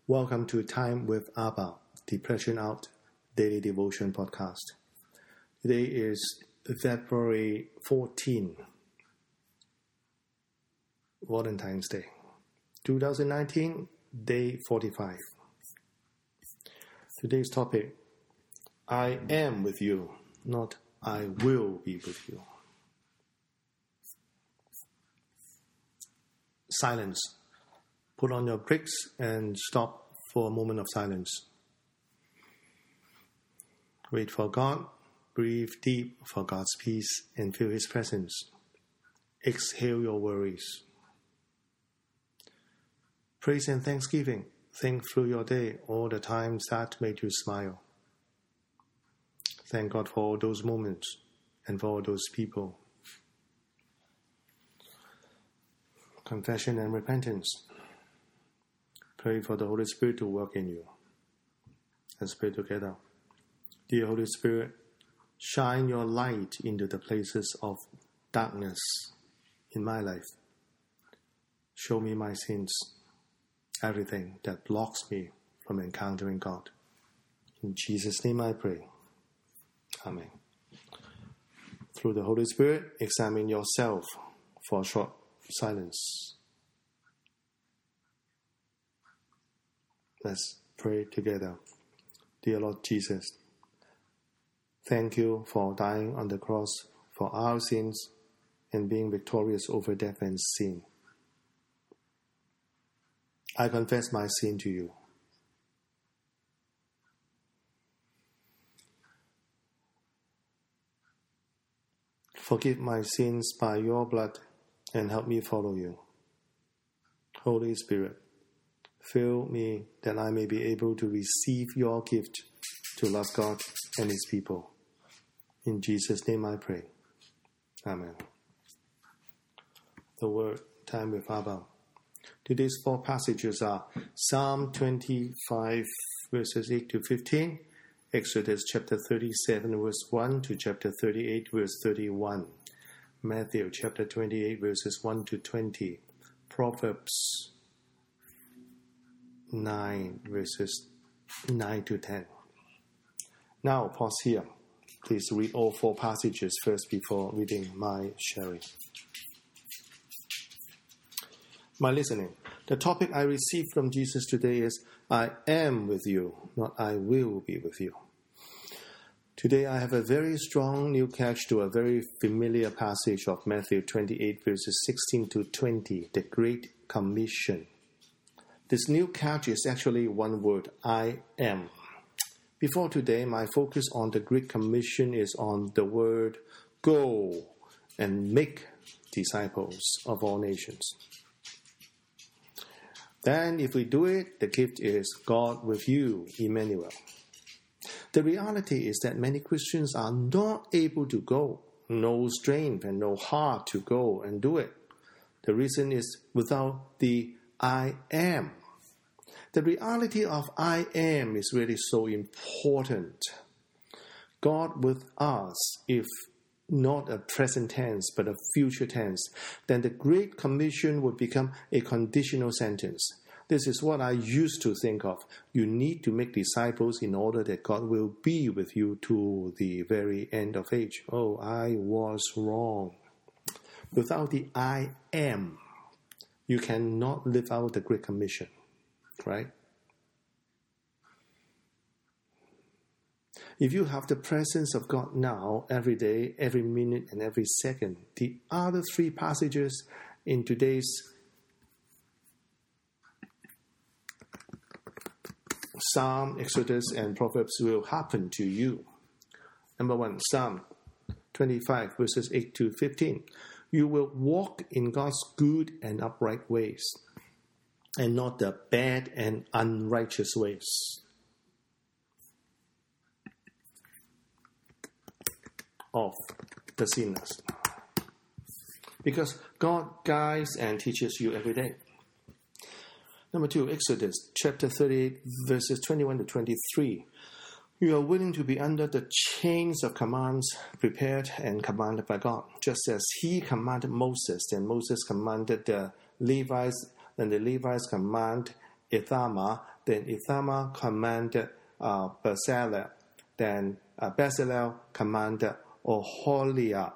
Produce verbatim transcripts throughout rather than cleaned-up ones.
Welcome to Time with Abba, Depression Out Daily Devotion Podcast. Today is February fourteenth, Valentine's Day, twenty nineteen, Day forty-five. Today's topic, I am with you, not I will be with you. Silence. Put on your brakes and stop for a moment of silence. Wait for God, breathe deep for God's peace and feel His presence. Exhale your worries. Praise and thanksgiving. Think through your day, all the times that made you smile. Thank God for all those moments and for all those people. Confession and repentance. Pray for the Holy Spirit to work in you. Let's pray together. Dear Holy Spirit, shine your light into the places of darkness in my life. Show me my sins, everything that blocks me from encountering God. In Jesus' name I pray. Amen. Through the Holy Spirit, examine yourself for a short silence. Let's pray together. Dear Lord Jesus, thank you for dying on the cross for our sins and being victorious over death and sin. I confess my sin to you. Forgive my sins by your blood and help me follow you. Holy Spirit, fill me that I may be able to receive your gift to love God and His people. In Jesus' name I pray. Amen. The word, Time with Abba. Today's four passages are Psalm twenty-five, verses eight to fifteen, Exodus chapter thirty-seven, verse one to chapter thirty-eight, verse thirty-one, Matthew chapter twenty-eight, verses one to twenty, Proverbs nine, verses nine to ten. Now, pause here. Please read all four passages first before reading my sharing. My listening. The topic I received from Jesus today is, I am with you, not I will be with you. Today I have a very strong new catch to a very familiar passage of Matthew twenty-eight, verses sixteen to twenty, the Great Commission. This new catch is actually one word, I am. Before today, my focus on the Great Commission is on the word go and make disciples of all nations. Then if we do it, the gift is God with you, Emmanuel. The reality is that many Christians are not able to go, no strength and no heart to go and do it. The reason is without the I am. The reality of I am is really so important. God with us, if not a present tense but a future tense, then the Great Commission would become a conditional sentence. This is what I used to think of. You need to make disciples in order that God will be with you to the very end of age. Oh, I was wrong. Without the I am, you cannot live out the Great Commission, right? If you have the presence of God now, every day, every minute, and every second, the other three passages in today's Psalm, Exodus, and Proverbs will happen to you. Number one, Psalm twenty-five, verses eight to fifteen. You will walk in God's good and upright ways, and not the bad and unrighteous ways. Of the sinners. Because God guides and teaches you every day. Number two, Exodus chapter thirty-eight, verses twenty-one to twenty-three. You are willing to be under the chains of commands prepared and commanded by God, just as He commanded Moses, and Moses commanded the Levites, and the Levites command Ithama. Then Ithama commanded uh, Bezalel. Then uh, Bezalel commanded Oholiab.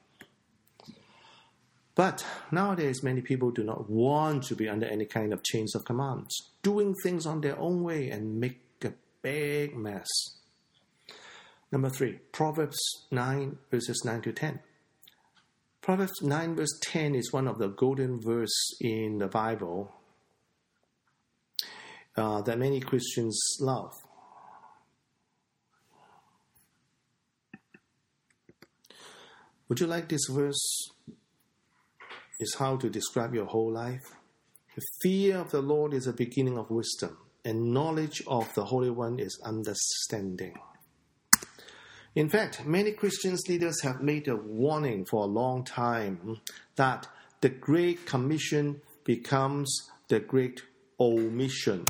But nowadays, many people do not want to be under any kind of chains of commands, doing things on their own way and make a big mess. Number three, Proverbs nine, verses nine to ten. Proverbs nine, verse ten is one of the golden verses in the Bible uh, that many Christians love. Would you like this verse? Is how to describe your whole life. The fear of the Lord is the beginning of wisdom, and knowledge of the Holy One is understanding. In fact, many Christian leaders have made a warning for a long time that the Great Commission becomes the Great Omission.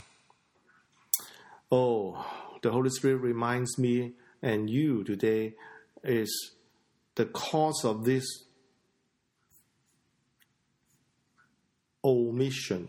Oh, the Holy Spirit reminds me and you today is the cause of this omission.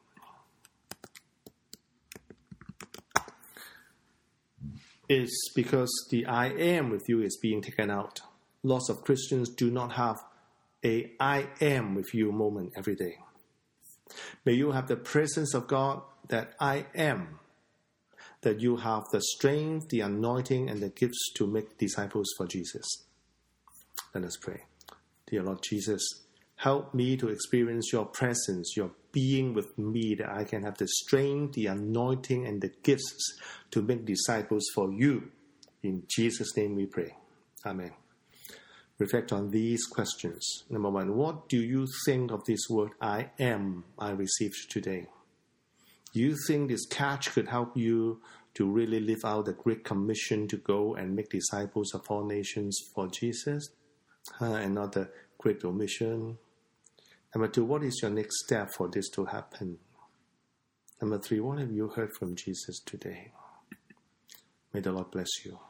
Is because the I am with you is being taken out. Lots of Christians do not have a I am with you moment every day. May you have the presence of God that I am, that you have the strength, the anointing, and the gifts to make disciples for Jesus. Let us pray. Dear Lord Jesus, help me to experience your presence, your being with me, that I can have the strength, the anointing, and the gifts to make disciples for you. In Jesus' name we pray. Amen. Reflect on these questions. Number one, what do you think of this word I am I received today? Do you think this catch could help you to really live out the Great Commission to go and make disciples of all nations for Jesus? Uh, and not the Great Omission? Number two, what is your next step for this to happen? Number three, what have you heard from Jesus today? May the Lord bless you.